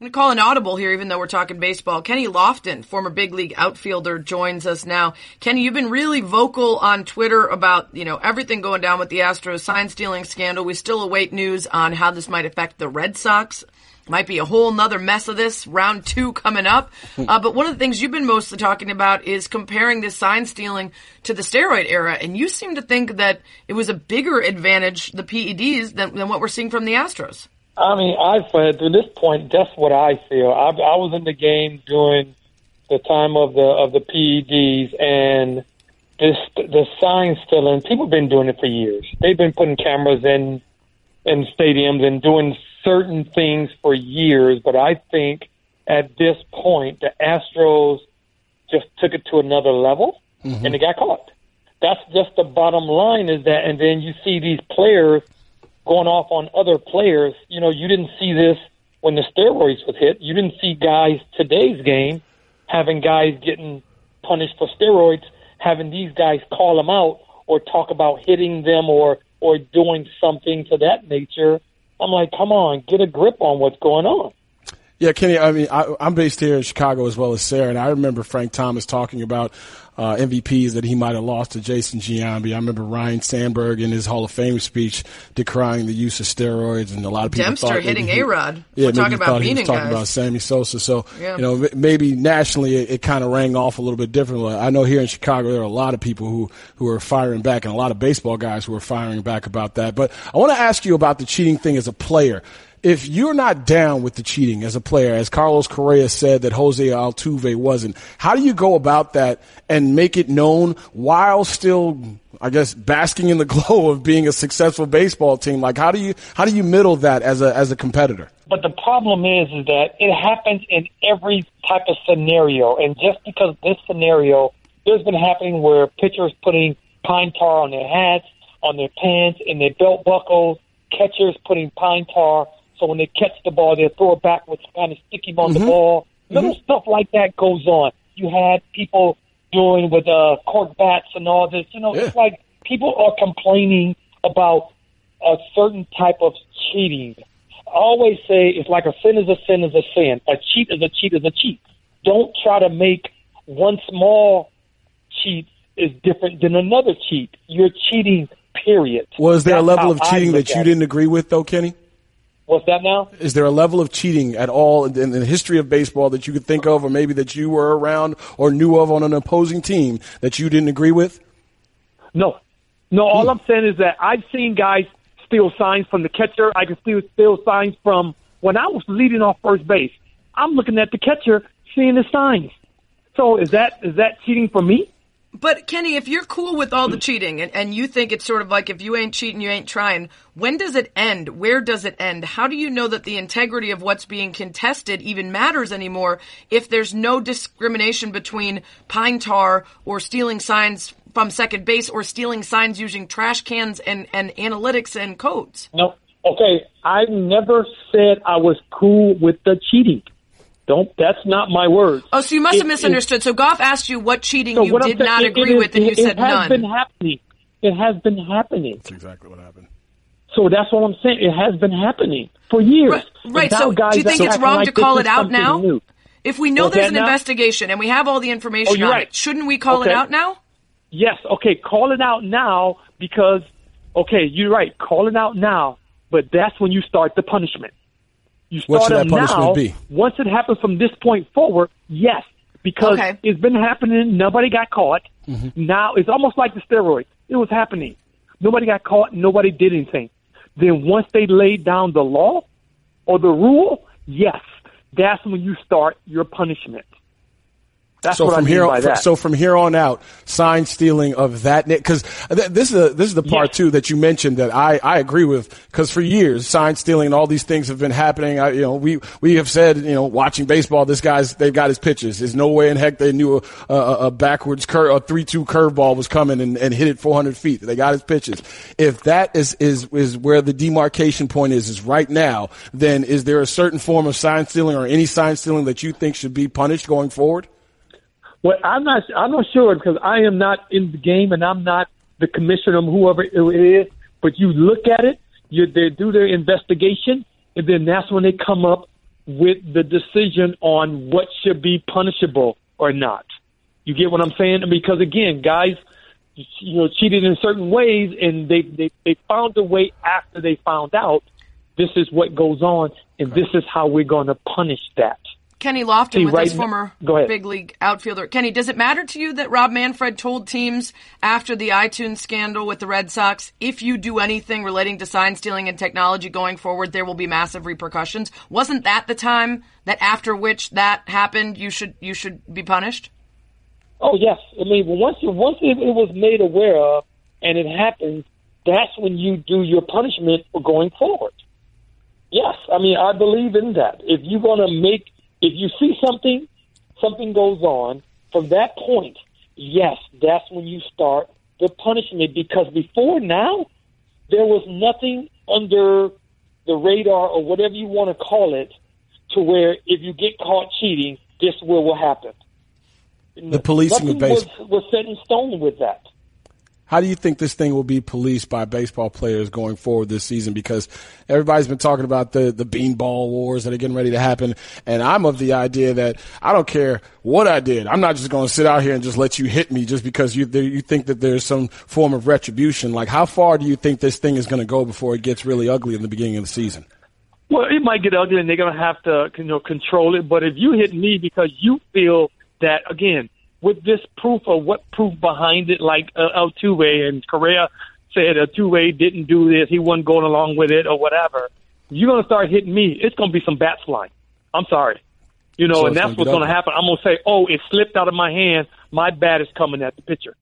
I'm going to call an audible here, even though we're talking baseball. Kenny Lofton, former big league outfielder, joins us now. Kenny, you've been really vocal on Twitter about, everything going down with the Astros sign stealing scandal. We still await news on how this might affect the Red Sox. Might be a whole nother mess of this, round 2 coming up. But one of the things you've been mostly talking about is comparing this sign stealing to the steroid era. And you seem to think that it was a bigger advantage, the PEDs, than what we're seeing from the Astros. I mean, to this point, that's what I feel. I was in the game during the time of the PEDs, and the sign stealing. People have been doing it for years. They've been putting cameras in stadiums and doing certain things for years. But I think at this point, the Astros just took it to another level, and they got caught. That's just the bottom line. Is that, and then you see these players going off on other players. You didn't see this when the steroids was hit. You didn't see guys today's game having guys getting punished for steroids, having these guys call them out or talk about hitting them or doing something to that nature. I'm like, come on, get a grip on what's going on. Yeah, Kenny, I mean, I'm based here in Chicago as well as Sarah, and I remember Frank Thomas talking about MVPs that he might have lost to Jason Giambi. I remember Ryan Sandberg in his Hall of Fame speech decrying the use of steroids, and a lot of people Dempster thought hitting A-Rod. Yeah, we're talking about he was talking about Sammy Sosa. So, maybe nationally it kind of rang off a little bit differently. I know here in Chicago there are a lot of people who are firing back, and a lot of baseball guys who are firing back about that. But I want to ask you about the cheating thing as a player. If you're not down with the cheating as a player, as Carlos Correa said that Jose Altuve wasn't, how do you go about that and make it known while still, I guess, basking in the glow of being a successful baseball team? Like, how do you middle that as a competitor? But the problem is that it happens in every type of scenario. And just because this scenario, there's been happening where pitchers putting pine tar on their hats, on their pants, in their belt buckles, catchers putting pine tar. So when they catch the ball, they throw it back with kind of sticky on the ball. Little stuff like that goes on. You had people doing with cork bats and all this. It's like people are complaining about a certain type of cheating. I always say it's like a sin is a sin is a sin. A cheat is a cheat is a cheat. Don't try to make one small cheat is different than another cheat. You're cheating, period. Was there a level of cheating that you didn't agree with, though, Kenny? What's that now? Is there a level of cheating at all in the history of baseball that you could think of, or maybe that you were around or knew of on an opposing team that you didn't agree with? No. All I'm saying is that I've seen guys steal signs from the catcher. I can steal signs from when I was leading off first base. I'm looking at the catcher, seeing the signs. So is that cheating for me? But, Kenny, if you're cool with all the cheating and you think it's sort of like if you ain't cheating, you ain't trying, when does it end? Where does it end? How do you know that the integrity of what's being contested even matters anymore if there's no discrimination between pine tar or stealing signs from second base or stealing signs using trash cans and analytics and codes? No. Okay, I never said I was cool with the cheating. That's not my words. Oh, so you must have misunderstood. So Goff asked you what cheating you did not agree with, and you said none. It has been happening. It has been happening. That's exactly what happened. So that's what I'm saying. It has been happening for years. Right. So do you think it's wrong to call it out now? If we know there's an investigation and we have all the information on it, shouldn't we call it out now? Yes. Okay. Call it out now because, you're right. Call it out now, but that's when you start the punishment. You start what should that punishment now, be? Once it happens from this point forward, yes, because it's been happening. Nobody got caught. Now it's almost like the steroids. It was happening. Nobody got caught. Nobody did anything. Then once they laid down the law or the rule, yes, that's when you start your punishment. That's what I mean by that. So from here on out, sign stealing of that, because this is the part too that you mentioned that I agree with, because for years sign stealing and all these things have been happening. We have said, watching baseball, they've got his pitches. There's no way in heck they knew a backwards a 3-2 curveball was coming and hit it 400 feet. They got his pitches. If that is where the demarcation point is right now, then is there a certain form of sign stealing or any sign stealing that you think should be punished going forward? Well, I'm not sure because I am not in the game and I'm not the commissioner of whoever it is. But you look at it, they do their investigation, and then that's when they come up with the decision on what should be punishable or not. You get what I'm saying? Because again, guys, cheated in certain ways, and they found a way after they found out this is what goes on, and this is how we're going to punish that. Kenny Lofton, with his former big league outfielder. Kenny, does it matter to you that Rob Manfred told teams after the iTunes scandal with the Red Sox, if you do anything relating to sign stealing and technology going forward, there will be massive repercussions? Wasn't that the time that after which that happened, you should be punished? Oh, yes. I mean, once it was made aware of and it happens, that's when you do your punishment for going forward. Yes. I mean, I believe in that. If you see something goes on, from that point, yes, that's when you start the punishment, because before now, there was nothing under the radar or whatever you want to call it to where if you get caught cheating, this will happen. The policing of baseball was set in stone with that. How do you think this thing will be policed by baseball players going forward this season? Because everybody's been talking about the beanball wars that are getting ready to happen. And I'm of the idea that I don't care what I did. I'm not just going to sit out here and just let you hit me just because you think that there's some form of retribution. Like, how far do you think this thing is going to go before it gets really ugly in the beginning of the season? Well, it might get ugly and they're going to have to, control it. But if you hit me because you feel that, again, with this proof or what proof behind it, like Altuve and Correa said Altuve didn't do this, he wasn't going along with it or whatever, you're going to start hitting me, it's going to be some bats flying. I'm sorry. So and that's what's going to happen. I'm going to say, oh, it slipped out of my hand. My bat is coming at the pitcher.